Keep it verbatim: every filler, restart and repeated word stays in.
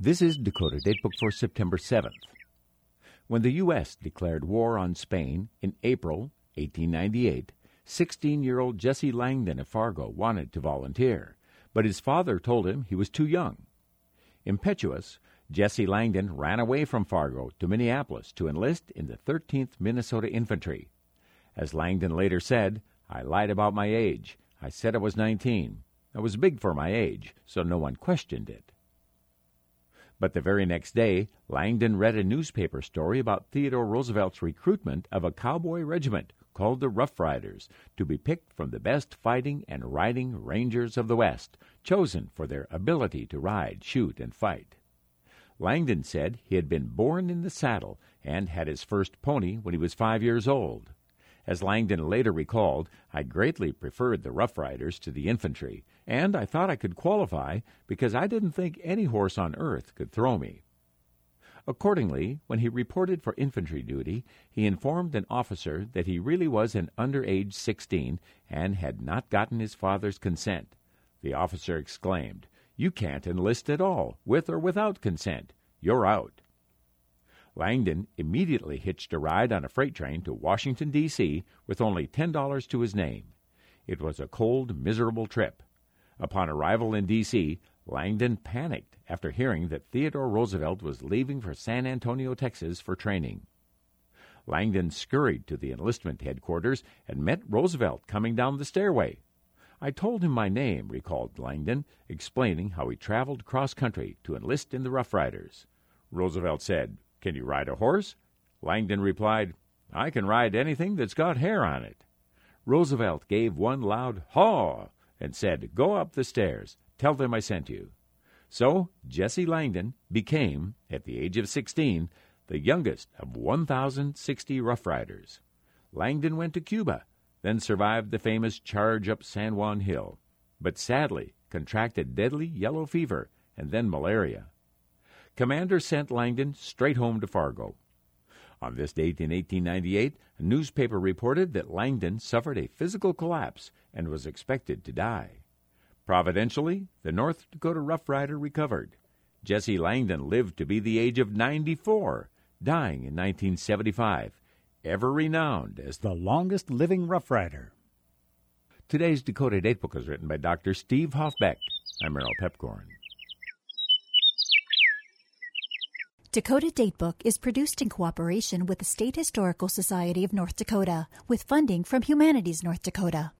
This is Dakota Datebook for September seventh. When the U S declared war on Spain in April eighteen ninety-eight, sixteen-year-old Jesse Langdon of Fargo wanted to volunteer, but his father told him he was too young. Impetuous, Jesse Langdon ran away from Fargo to Minneapolis to enlist in the thirteenth Minnesota Infantry. As Langdon later said, "I lied about my age. I said I was nineteen. I was big for my age, so no one questioned it." But the very next day, Langdon read a newspaper story about Theodore Roosevelt's recruitment of a cowboy regiment called the Rough Riders, to be picked from the best fighting and riding Rangers of the West, chosen for their ability to ride, shoot, and fight. Langdon said he had been born in the saddle and had his first pony when he was five years old. As Langdon later recalled, "I greatly preferred the Rough Riders to the infantry, and I thought I could qualify because I didn't think any horse on earth could throw me." Accordingly, when he reported for infantry duty, he informed an officer that he really was an under age sixteen and had not gotten his father's consent. The officer exclaimed, "You can't enlist at all, with or without consent. You're out." Langdon immediately hitched a ride on a freight train to Washington, D C with only ten dollars to his name. It was a cold, miserable trip. Upon arrival in D C, Langdon panicked after hearing that Theodore Roosevelt was leaving for San Antonio, Texas for training. Langdon scurried to the enlistment headquarters and met Roosevelt coming down the stairway. "I told him my name," recalled Langdon, explaining how he traveled cross-country to enlist in the Rough Riders. Roosevelt said, "Can you ride a horse?" Langdon replied, "I can ride anything that's got hair on it." Roosevelt gave one loud haw and said, "Go up the stairs. Tell them I sent you." So Jesse Langdon became, at the age of sixteen, the youngest of one thousand sixty Rough Riders. Langdon went to Cuba, then survived the famous charge up San Juan Hill, but sadly contracted deadly yellow fever and then malaria. Commander sent Langdon straight home to Fargo. On this date in eighteen ninety-eight, a newspaper reported that Langdon suffered a physical collapse and was expected to die. Providentially, the North Dakota Rough Rider recovered. Jesse Langdon lived to be the age of ninety-four, dying in nineteen seventy-five, ever renowned as the longest living Rough Rider. Today's Dakota Datebook is written by Doctor Steve Hoffbeck. I'm Merrill Pepcorn. Dakota Datebook is produced in cooperation with the State Historical Society of North Dakota, with funding from Humanities North Dakota.